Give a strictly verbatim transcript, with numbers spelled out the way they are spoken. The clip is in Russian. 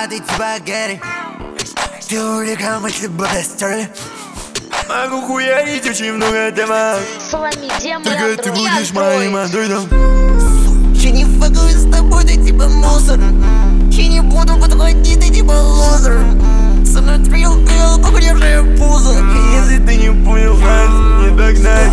а ты типа Гэри. Ты улика, мы тебя стерли. Могу хуярить очень много темок, только ты будешь моим андроидом. Я не факую с тобой, ты типа мусор. Я не буду подходить, ты типа лузер. Со мной трил, girl, покуревшая пузо. Если ты не понял, нас не догнать.